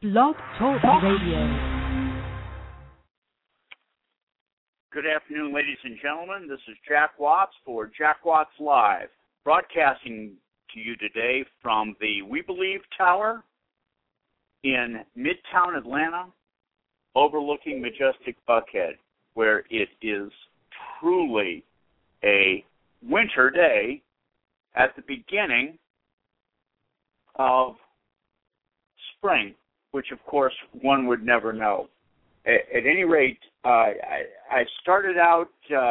Blog Talk Radio. Good afternoon, ladies and gentlemen. This is Jack Watts for Jack Watts Live, broadcasting to you today from the We Believe Tower in Midtown Atlanta, overlooking majestic Buckhead, where it is truly a winter day at the beginning of spring, which, of course, one would never know. At any rate, I started out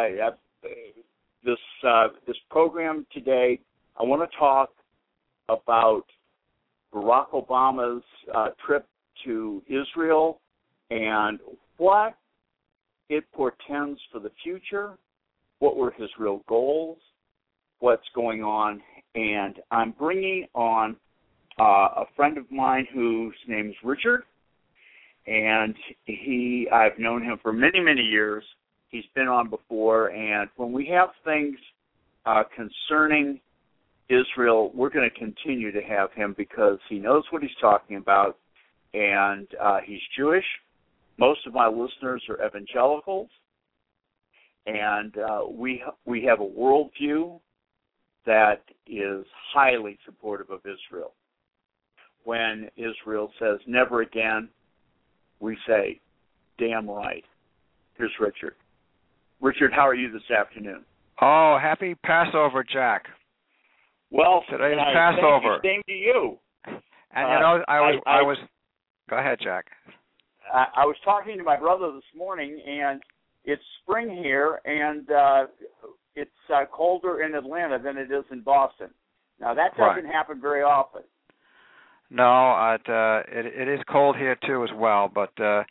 this program today. I want to talk about Barack Obama's trip to Israel and what it portends for the future, what were his real goals, what's going on. And I'm bringing on a friend of mine whose name is Richard. And I've known him for many, many years. He's been on before, and when we have things concerning Israel, we're going to continue to have him because he knows what he's talking about, and he's Jewish. Most of my listeners are evangelicals, and we have a worldview that is highly supportive of Israel. When Israel says never again, we say, damn right. Here's Richard. Richard, how are you this afternoon? Oh, happy Passover, Jack. Well, today's Passover. Same to you. And you know, I was. Go ahead, Jack. I was talking to my brother this morning, and it's spring here, and it's colder in Atlanta than it is in Boston. Now that doesn't happen very often. No, it is cold here too as well, but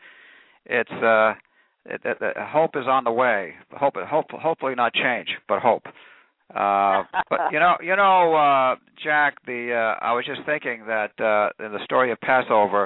hope is on the way. Hopefully not change, but hope. But you know, Jack, I was just thinking that the story of Passover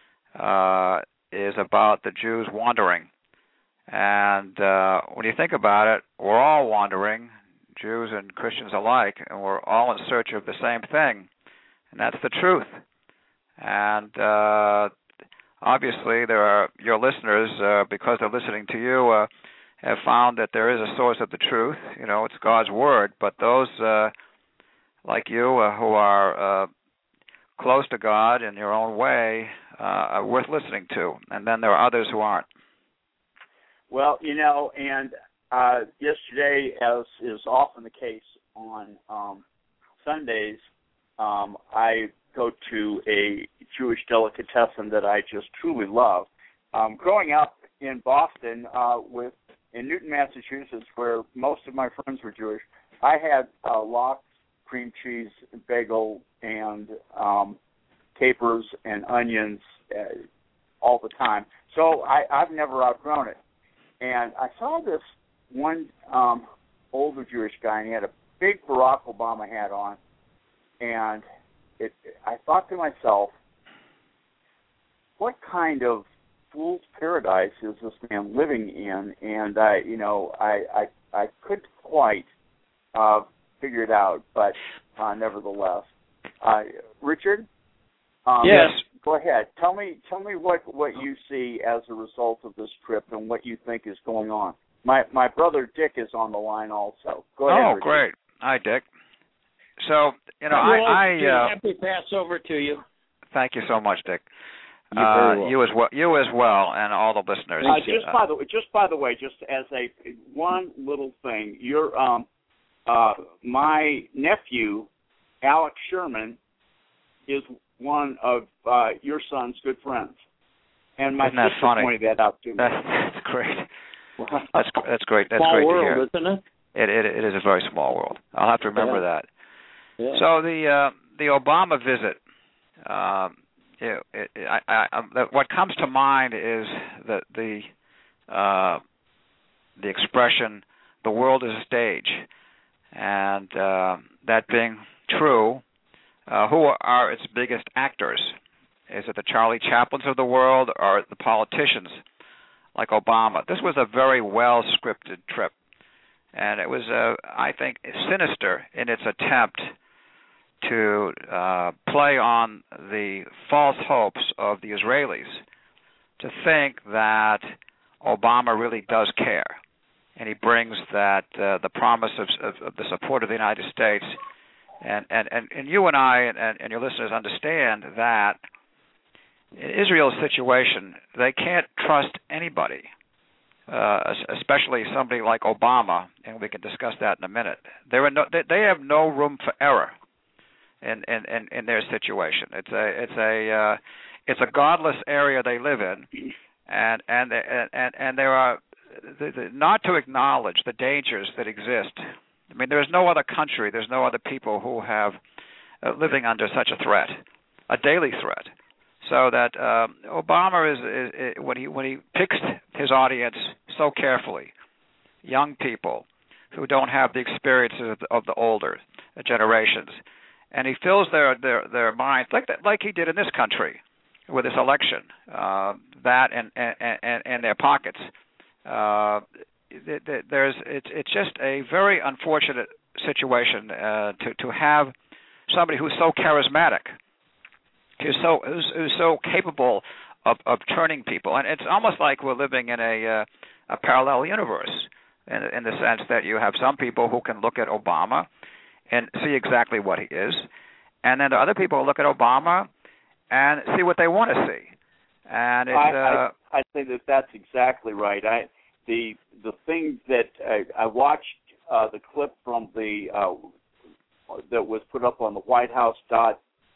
is about the Jews wandering, and when you think about it, we're all wandering, Jews and Christians alike, and we're all in search of the same thing, and that's the truth. And obviously, your listeners, because they're listening to you, have found that there is a source of the truth. You know, it's God's Word. But those like you who are close to God in your own way are worth listening to. And then there are others who aren't. Well, you know, and yesterday, as is often the case on Sundays, I go to a Jewish delicatessen that I just truly love. Growing up in Boston, in Newton, Massachusetts, where most of my friends were Jewish, I had lox, cream cheese, bagel, and capers and onions all the time. So I've never outgrown it. And I saw this one older Jewish guy, and he had a big Barack Obama hat on, and I thought to myself, what kind of fool's paradise is this man living in? And I couldn't quite figure it out, but nevertheless, Richard. Yes. Go ahead. Tell me what you see as a result of this trip and what you think is going on. My brother Dick is on the line also. Go ahead. Oh, Richard. great. Hi, Dick. So, you know, happy Passover to you. Thank you so much, Dick. You're very welcome. You as well, and all the listeners. Just by the way, just as one little thing, my nephew, Alex Sherman, is one of your son's good friends, and my sister pointed that out to me. That's great. That's great. That's small great world, to hear. Isn't it? It is a very small world. I'll have to remember that. Yeah. So the Obama visit, what comes to mind is that the expression "the world is a stage," and that being true, who are its biggest actors? Is it the Charlie Chaplins of the world, or the politicians like Obama? This was a very well scripted trip. And it was, I think, sinister in its attempt to play on the false hopes of the Israelis to think that Obama really does care, and he brings that the promise of the support of the United States, and you and I and your listeners understand that in Israel's situation, they can't trust anybody, especially somebody like Obama, and we can discuss that in a minute. They have no room for error in their situation. It's a godless area they live in, and there are not to acknowledge the dangers that exist. I mean, there's no other country, there's no other people who have living under such a threat, a daily threat. So that Obama is when he picks his audience so carefully, young people who don't have the experiences of the older generations, and he fills their minds like he did in this country with this election, that and their pockets. It's just a very unfortunate situation to have somebody who's so charismatic, who's so capable of turning people, and it's almost like we're living in a parallel universe in the sense that you have some people who can look at Obama and see exactly what he is, and then the other people look at Obama and see what they want to see. And it's, I think that's exactly right. The thing that I watched the clip from the that was put up on the WhiteHouse.gov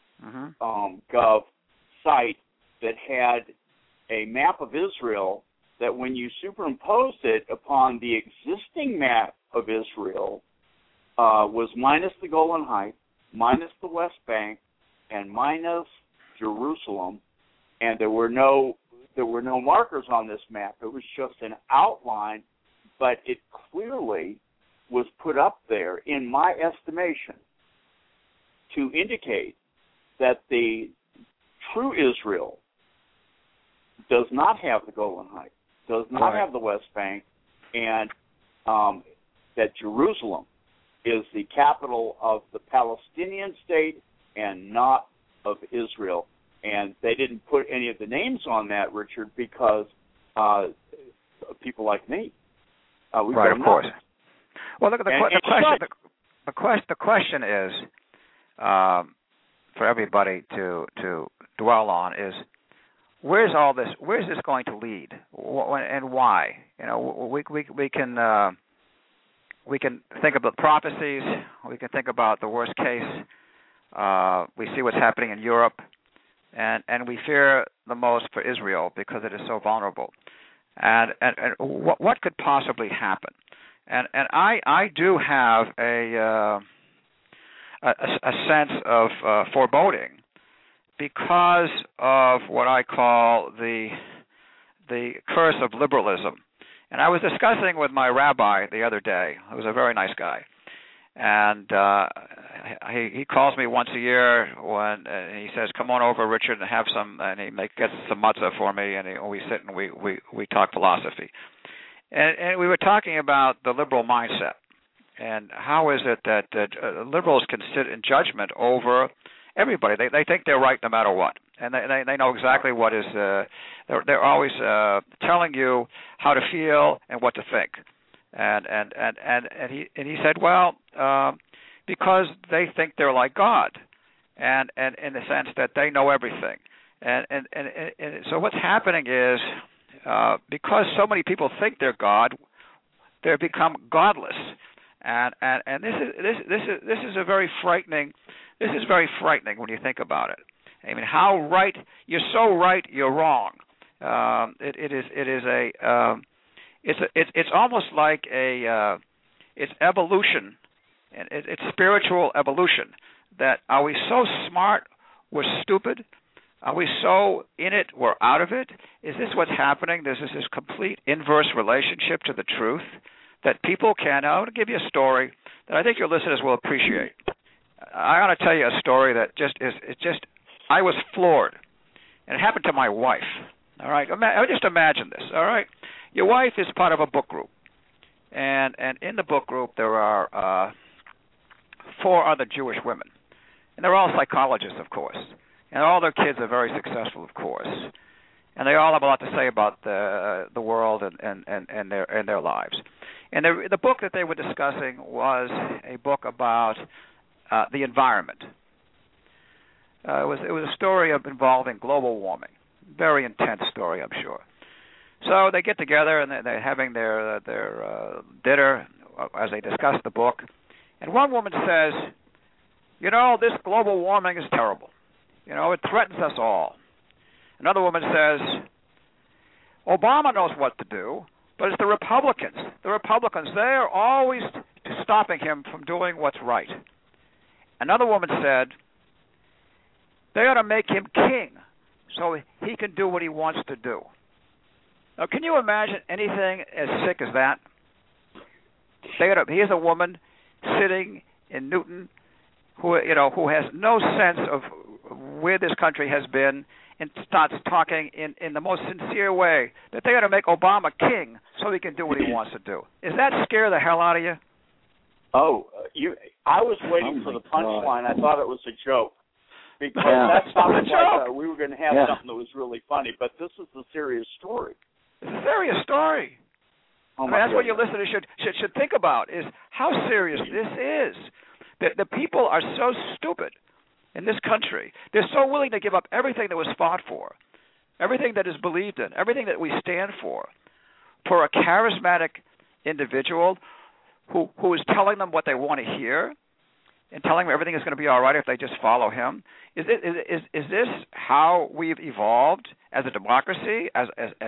site that had a map of Israel, that when you superimposed it upon the existing map of Israel, was minus the Golan Heights, minus the West Bank, and minus Jerusalem, and there were no markers on this map. It was just an outline, but it clearly was put up there, in my estimation, to indicate that the true Israel does not have the Golan Heights, does not have the West Bank, and that Jerusalem is the capital of the Palestinian state and not of Israel. And they didn't put any of the names on that, Richard, because people like me. Right, of course. Well, look, the question is, for everybody to dwell on, is where's this going to lead, and why? You know, we can think about prophecies. We can think about the worst case. We see what's happening in Europe, and we fear the most for Israel because it is so vulnerable. And what could possibly happen? And I do have a sense of foreboding because of what I call the curse of liberalism. And I was discussing with my rabbi the other day, who was a very nice guy, and he calls me once a year when he says, "Come on over, Richard, and have some." And he gets some matzah for me, and we sit and we talk philosophy. And we were talking about the liberal mindset and how is it that liberals can sit in judgment over everybody. They think they're right no matter what, and they know exactly what is. They're always telling you how to feel and what to think. And he said, well, because they think they're like God, and in the sense that they know everything. And so what's happening is because so many people think they're God, they become godless. And this is a very frightening. This is very frightening when you think about it. I mean, how right you're so right, you're wrong. It's almost like it's evolution, and it's spiritual evolution. That are we so smart we're stupid? Are we so in it we're out of it? Is this what's happening? There's this complete inverse relationship to the truth that people can. I want to give you a story that I think your listeners will appreciate. I want to tell you a story that I was floored, and it happened to my wife. All right, just imagine this. All right, your wife is part of a book group, and in the book group there are 4 other Jewish women, And they're all psychologists, of course. And all their kids are very successful, of course. And they all have a lot to say about the world and their lives. And the book that they were discussing was a book about the environment. It was a story involving global warming. Very intense story, I'm sure. So they get together and they're having their dinner as they discuss the book. And one woman says, this global warming is terrible. It threatens us all. Another woman says, Obama knows what to do, but it's the Republicans. The Republicans, they are always stopping him from doing what's right. Another woman said, they ought to make him king so he can do what he wants to do. Now, can you imagine anything as sick as that? Here's a woman sitting in Newton who has no sense of where this country has been, and starts talking in the most sincere way that they ought to make Obama king so he can do what he wants to do. Is that scare the hell out of you? Oh, I was waiting for the punchline. I thought it was a joke. Because that sounded like we were going to have something that was really funny, but this is a serious story. It's a serious story. That's what your listeners should think about, is how serious this is. The people are so stupid in this country. They're so willing to give up everything that was fought for, everything that is believed in, everything that we stand for a charismatic individual who is telling them what they want to hear and telling them everything is going to be all right if they just follow him. Is this how we've evolved as a democracy, as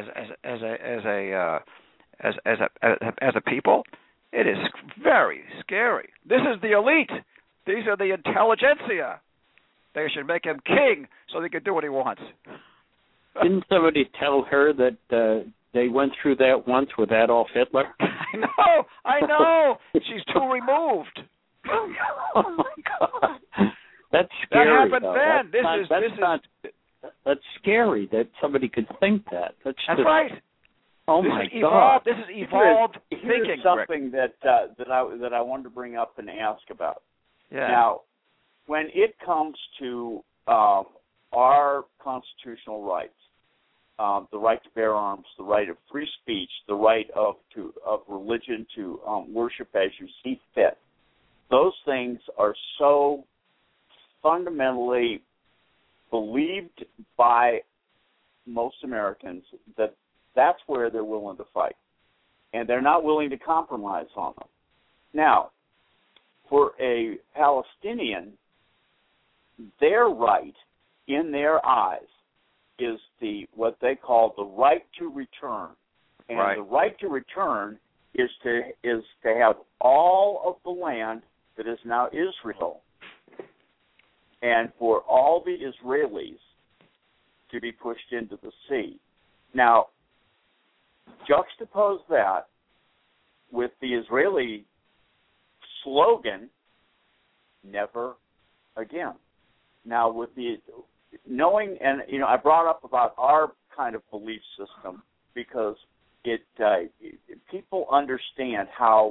a people? It is very scary. This is the elite. These are the intelligentsia. They should make him king so he can do what he wants. Didn't somebody tell her that they went through that once with Adolf Hitler? I know. She's too removed. Oh my God, that's scary. That happened though. then. That's scary that somebody could think that. That's right. Oh this my is God! This is evolved thinking. Here's something that I wanted to bring up and ask about. Yeah. Now, when it comes to our constitutional rights, the right to bear arms, the right of free speech, the right of religion to worship as you see fit, those things are so fundamentally believed by most Americans that that's where they're willing to fight, and they're not willing to compromise on them. Now, for a Palestinian, their right, in their eyes, is what they call the right to return, and the right to return is to have all of the land that is now Israel, and for all the Israelis to be pushed into the sea. Now, juxtapose that with the Israeli slogan, never again. Now, with the knowing, and I brought up about our kind of belief system because people understand how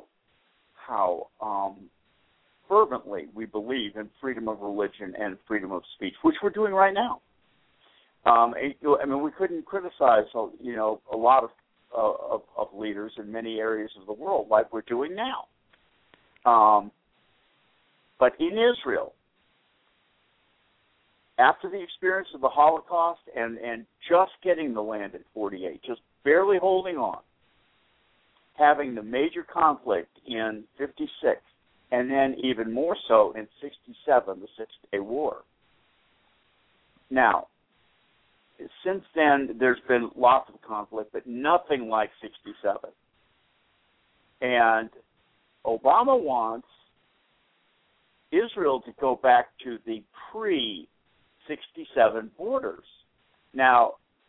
fervently we believe in freedom of religion and freedom of speech, which we're doing right now. We couldn't criticize, a lot of leaders in many areas of the world like we're doing now. But in Israel, after the experience of the Holocaust and just getting the land in 48, just barely holding on, having the major conflict in 56, and then even more so in 67, the Six-Day War. Now, since then, there's been lots of conflict, but nothing like 67. And Obama wants Israel to go back to the pre-67 borders. Now,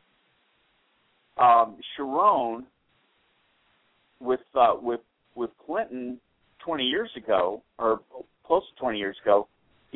Sharon, with Clinton 20 years ago, or close to 20 years ago,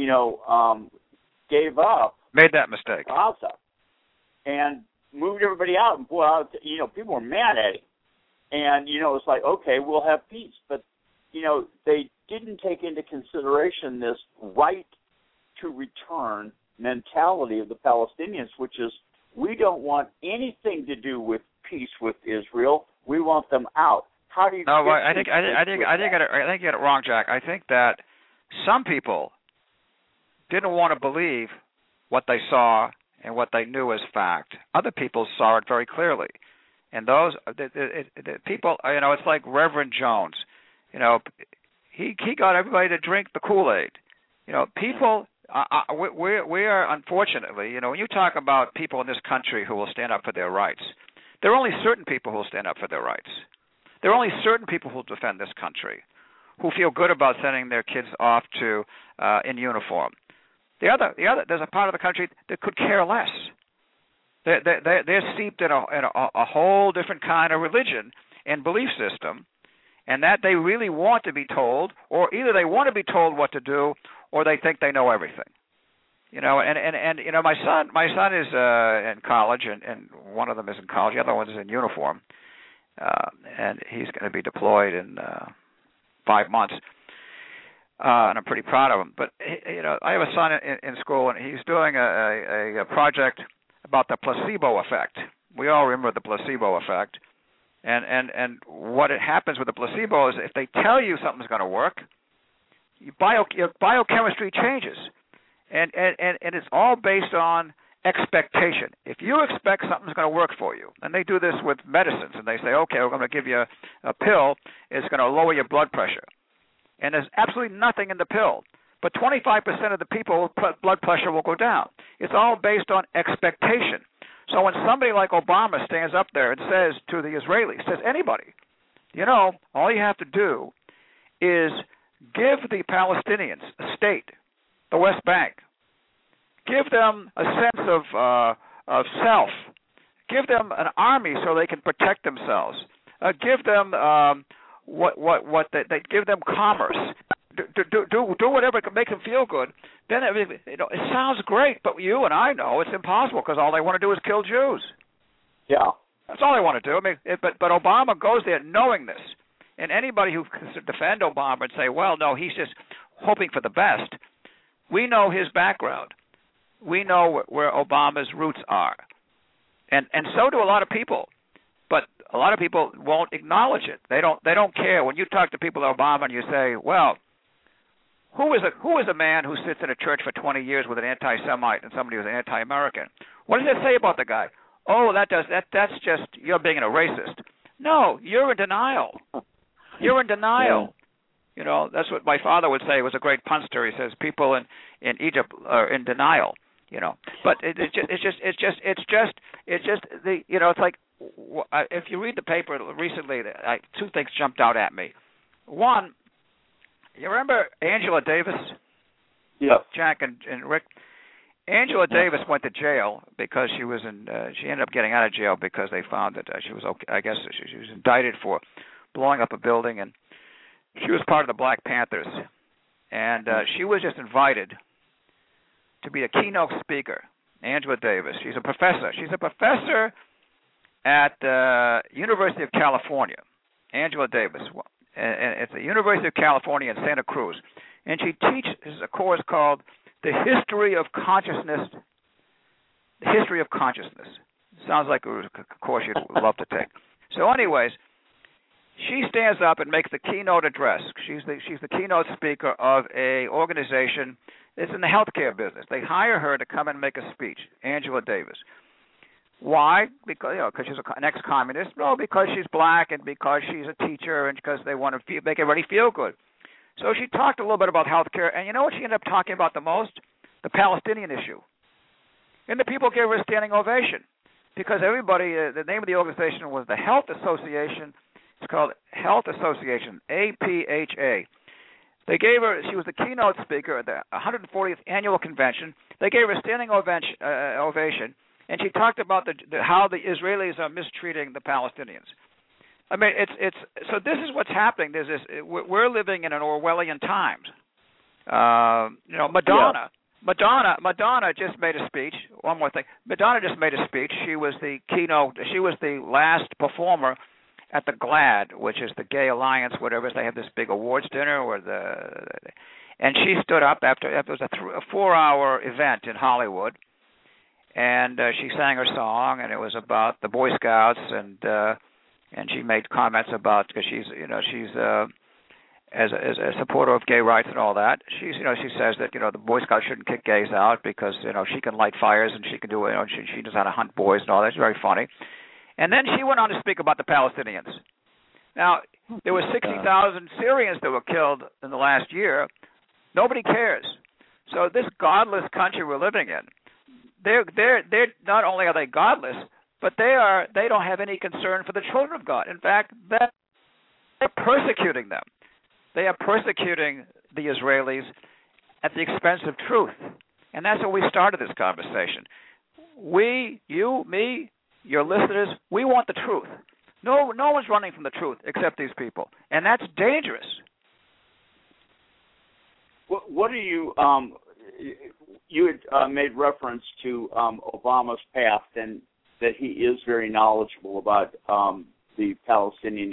gave up. Made that mistake. Gaza, and moved everybody out. And boy, people were mad at it. And it's like, okay, we'll have peace, but they didn't take into consideration this right to return mentality of the Palestinians, which is we don't want anything to do with peace with Israel. We want them out. How do you? No, I think you got it wrong, Jack. I think that some people didn't want to believe what they saw and what they knew as fact. Other people saw it very clearly, and those the people, it's like Reverend Jones. He got everybody to drink the Kool-Aid. People. We are unfortunately, when you talk about people in this country who will stand up for their rights, there are only certain people who will stand up for their rights. There are only certain people who will defend this country, who feel good about sending their kids off to in uniform. There's a part of the country that could care less. They're steeped in a whole different kind of religion and belief system, and that they really want to be told, or either they want to be told what to do, or they think they know everything. My son is in college, and one of them is in college, the other one is in uniform, and he's going to be deployed in 5 months, and I'm pretty proud of him. But I have a son in school, and he's doing a project about the placebo effect. We all remember the placebo effect, and what happens with the placebo is if they tell you something's going to work, your biochemistry changes, and it's all based on expectation. If you expect something's going to work for you, and they do this with medicines, and they say, okay, we're going to give you a pill, it's going to lower your blood pressure. And there's absolutely nothing in the pill, but 25% of the people's blood pressure will go down. It's all based on expectation. So when somebody like Obama stands up there and says to the Israelis, says anybody, all you have to do is give the Palestinians a state, the West Bank. Give them a sense of self. Give them an army so they can protect themselves. Give them they give them commerce. Do whatever can make them feel good. Then it sounds great, but you and I know it's impossible because all they want to do is kill Jews. Yeah, that's all they want to do. But Obama goes there knowing this. And anybody who can defend Obama and say, well, no, he's just hoping for the best, we know his background. We know where Obama's roots are. And so do a lot of people. But a lot of people won't acknowledge it. They don't care. When you talk to people at Obama and you say, well, who is a man who sits in a church for 20 years with an anti-Semite and somebody who's an anti-American? What does that say about the guy? Oh, that's just you're being a racist. No, you're in denial. You're in denial. That's what my father would say. He was a great punster. He says people in Egypt are in denial. But it's like if you read the paper recently, two things jumped out at me. One, you remember Angela Davis? Yes. Jack and Rick. Angela Davis went to jail because she ended up getting out of jail because they found that she was okay. I guess she was indicted for blowing up a building, and she was part of the Black Panthers, and she was just invited to be a keynote speaker. Angela Davis. She's a professor. She's a professor at the University of California. Angela Davis. And it's the University of California in Santa Cruz. And she teaches a course called The History of Consciousness. The History of Consciousness. Sounds like a course you'd love to take. So anyways, she stands up and makes the keynote address. She's the keynote speaker of a organization that's in the healthcare business. They hire her to come and make a speech, Angela Davis. Why? Because she's an ex-communist. No, because she's black and because she's a teacher and because they want to make everybody feel good. So she talked a little bit about healthcare, and you know what she ended up talking about the most? The Palestinian issue. And the people gave her a standing ovation because everybody, the name of the organization was the Health Association. It's called Health Association, APHA. They gave her, she was the keynote speaker at the 140th annual convention. They gave her a standing ovation, and she talked about how the Israelis are mistreating the Palestinians. I mean, it's so this is what's happening. There's this. We're living in an Orwellian times. Madonna just made a speech. One more thing. Madonna just made a speech. She was the keynote. She was the last performer at the GLAAD, which is the Gay Alliance, whatever. They have this big awards dinner, And she stood up after it was a 4-hour event in Hollywood, and she sang her song, and it was about the Boy Scouts, and she made comments about, because she's as a supporter of gay rights and all that. She says that the Boy Scouts shouldn't kick gays out because she can light fires and she can do she knows how to hunt boys and all that. It's very funny. And then she went on to speak about the Palestinians. Now, there were 60,000 Syrians that were killed in the last year. Nobody cares. So this godless country we're living in, they're not only are they godless, but they don't have any concern for the children of God. In fact, they're persecuting them. They are persecuting the Israelis at the expense of truth. And that's how we started this conversation. We, you, me, your listeners, we want the truth. No one's running from the truth except these people. And that's dangerous. What do you had made reference to Obama's past and that he is very knowledgeable about the Palestinian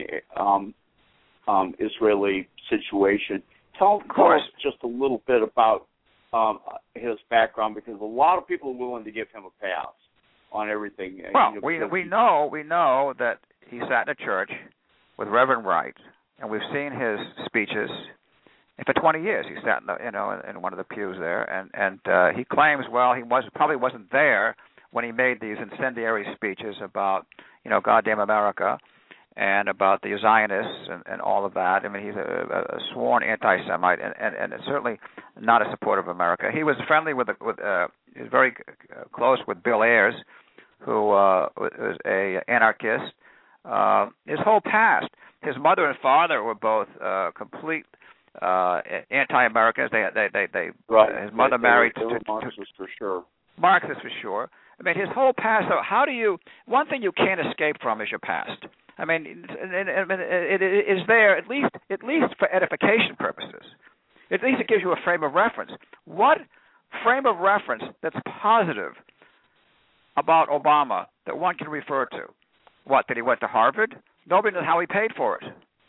Israeli situation. Tell us just a little bit about his background, because a lot of people are willing to give him a pass on everything. Well, we know that he sat in a church with Reverend Wright, and we've seen his speeches. And for 20 years, he sat in one of the pews there, and he claims, he probably wasn't there when he made these incendiary speeches about goddamn America and about the Zionists and all of that. I mean, he's a sworn anti-Semite and certainly not a supporter of America. He was friendly he's very close with Bill Ayers, who was an anarchist. His whole past, his mother and father were both complete anti-Americans. His mother married to Marxists for sure. Marxists for sure. I mean, his whole past. So one thing you can't escape from is your past. I mean, it is there at least for edification purposes. At least it gives you a frame of reference. What frame of reference that's positive about Obama that one can refer to? What, that he went to Harvard? Nobody knows how he paid for it.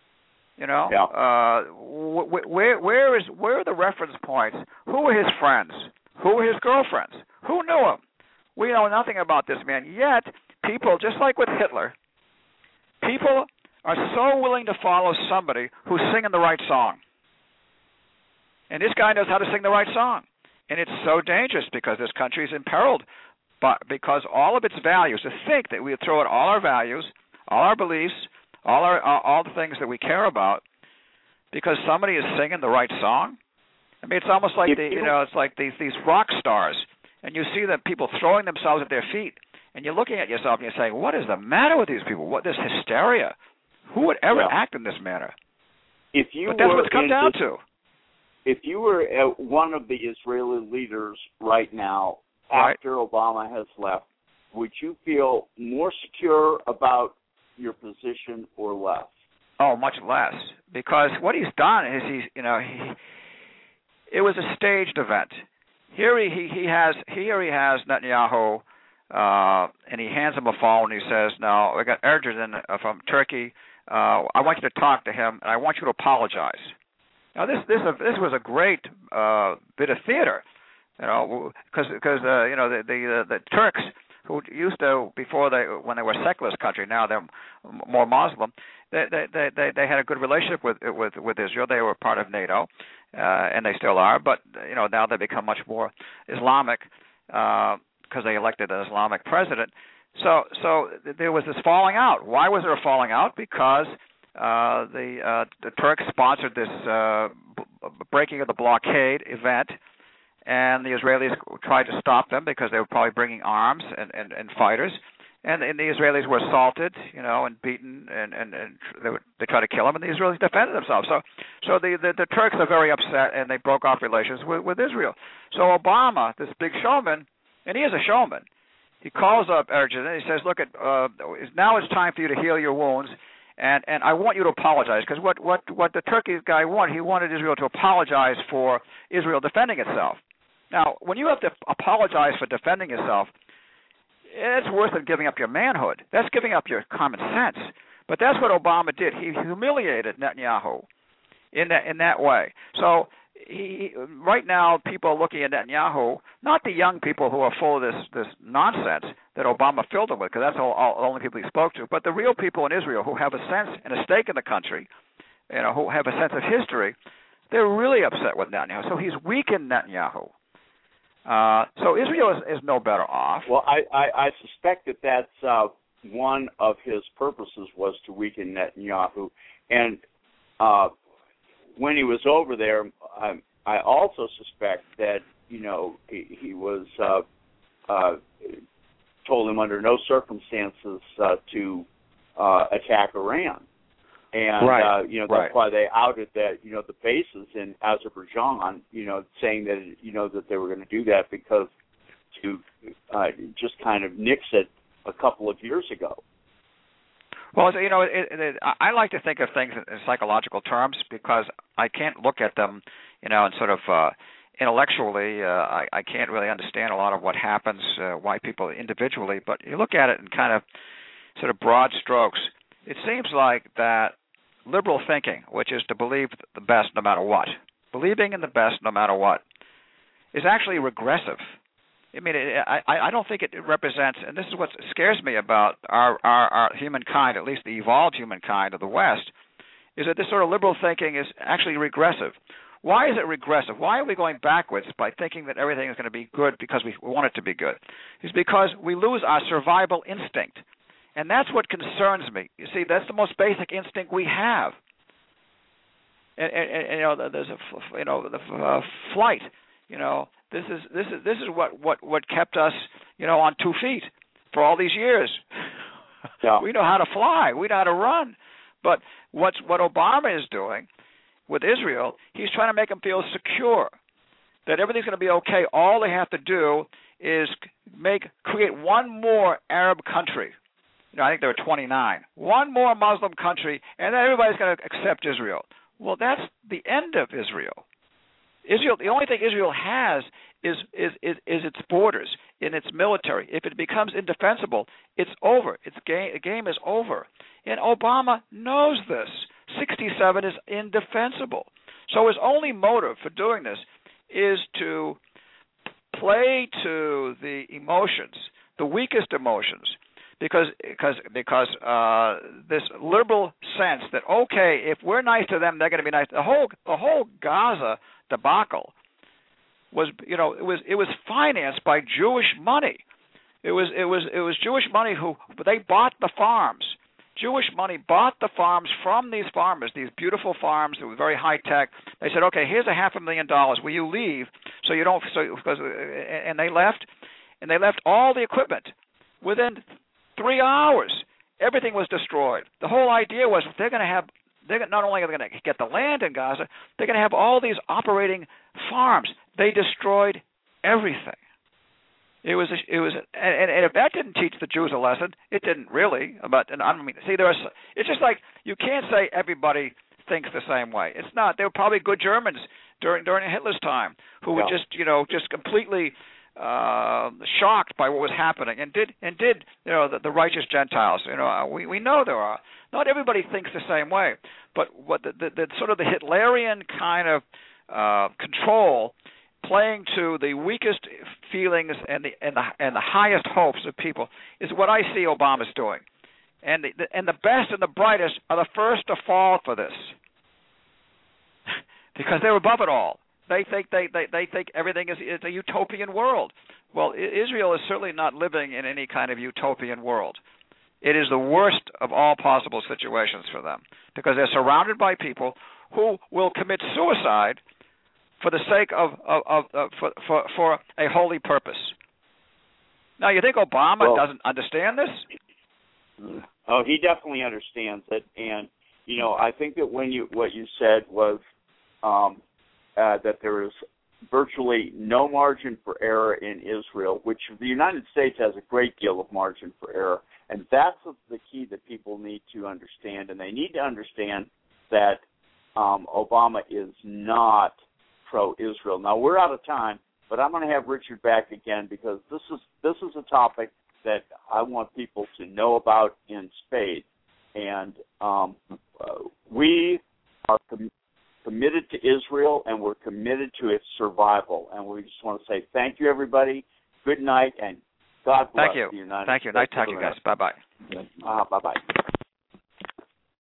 Yeah. Where are the reference points? Who were his friends? Who were his girlfriends? Who knew him? We know nothing about this man. Yet, people, just like with Hitler, people are so willing to follow somebody who's singing the right song. And this guy knows how to sing the right song. And it's so dangerous because this country is imperiled because all of its values, to think that we would throw out all our values, all our beliefs, all the things that we care about, because somebody is singing the right song. I mean, it's almost like it's like these rock stars, and you see that people throwing themselves at their feet, and you're looking at yourself and you're saying, "What is the matter with these people? What this hysteria? Who would ever act in this manner?" But that's what it's come down to. If you were one of the Israeli leaders right now, after Obama has left, would you feel more secure about your position or less? Oh, much less, because what he's done is it was a staged event. Here he has Netanyahu, and he hands him a phone. And he says, "No, we got Erdogan from Turkey. I want you to talk to him, and I want you to apologize." Now this was a great bit of theater, because the Turks, who used to, when they were a secularist country, now they're more Muslim. They had a good relationship with Israel. They were part of NATO, and they still are. But now they become much more Islamic because they elected an Islamic president. So there was this falling out. Why was there a falling out? Because the Turks sponsored this breaking of the blockade event. And the Israelis tried to stop them because they were probably bringing arms and fighters. And the Israelis were assaulted, and beaten, and they tried to kill them, and the Israelis defended themselves. So the Turks are very upset, and they broke off relations with Israel. So Obama, this big showman, and he is a showman, he calls up Erdogan, and he says, "Look, now it's time for you to heal your wounds, and I want you to apologize." Because what the Turkish guy wanted, he wanted Israel to apologize for Israel defending itself. Now, when you have to apologize for defending yourself, it's worse than giving up your manhood. That's giving up your common sense. But that's what Obama did. He humiliated Netanyahu in that way. So right now, people are looking at Netanyahu, not the young people who are full of this nonsense that Obama filled them with, because that's all the only people he spoke to, but the real people in Israel who have a sense and a stake in the country, who have a sense of history. They're really upset with Netanyahu. So he's weakened Netanyahu. So Israel is no better off. Well, I suspect that's one of his purposes was to weaken Netanyahu. And when he was over there, I also suspect that, he was told him under no circumstances to attack Iran. And, that's why they outed that, the bases in Azerbaijan, saying that, that they were going to do that because to just kind of nix it a couple of years ago. Well, I like to think of things in psychological terms because I can't look at them, and sort of intellectually, I can't really understand a lot of what happens, why people individually, but you look at it in kind of sort of broad strokes. It seems like that liberal thinking, which is to believe the best no matter what, believing in the best no matter what, is actually regressive. I mean, I don't think it represents, and this is what scares me about our humankind, at least the evolved humankind of the West, is that this sort of liberal thinking is actually regressive. Why is it regressive? Why are we going backwards by thinking that everything is going to be good because we want it to be good? It's because we lose our survival instinct. And that's what concerns me. You see, that's the most basic instinct we have. And there's the flight. This is what kept us, on 2 feet for all these years. Yeah. We know how to fly. We know how to run. But what Obama is doing with Israel, he's trying to make them feel secure that everything's going to be okay. All they have to do is create one more Arab country. I think there are 29. One more Muslim country, and then everybody's going to accept Israel. Well, that's the end of Israel. The only thing Israel has is its borders and its military. If it becomes indefensible, it's over. The game is over. And Obama knows this. 67 is indefensible. So his only motive for doing this is to play to the emotions, the weakest emotions, because this liberal sense that, okay, if we're nice to them, they're going to be nice. The whole Gaza debacle was, it was financed by Jewish money. It was Jewish money they bought the farms. Jewish money bought the farms from these farmers, these beautiful farms that were very high tech. They said, okay, here's $500,000. Will you leave? And they left, all the equipment. Within 3 hours, everything was destroyed. The whole idea was not only are they going to get the land in Gaza, they're going to have all these operating farms. They destroyed everything. And if that didn't teach the Jews a lesson, it didn't really. It's just like you can't say everybody thinks the same way. It's not. There were probably good Germans during Hitler's time who were just completely shocked by what was happening, and did the righteous Gentiles. We know there are. Not everybody thinks the same way, but what the sort of the Hitlerian kind of control, playing to the weakest feelings and the highest hopes of people, is what I see Obama's doing, and the best and the brightest are the first to fall for this because they're above it all. They think everything is a utopian world. Well, Israel is certainly not living in any kind of utopian world. It is the worst of all possible situations for them because they're surrounded by people who will commit suicide for the sake of for a holy purpose. Now, you think Obama doesn't understand this? Oh, he definitely understands it, and I think that what you said was that there is virtually no margin for error in Israel, which the United States has a great deal of margin for error, and that's the key that people need to understand, and they need to understand that Obama is not pro-Israel. Now, we're out of time, but I'm going to have Richard back again because this is a topic that I want people to know about in spades, and we are committed to Israel, and we're committed to its survival. And we just want to say thank you, everybody. Good night, and God bless Thank you. the United Thank you. States. Nice talking to you guys. Bye-bye. Bye-bye.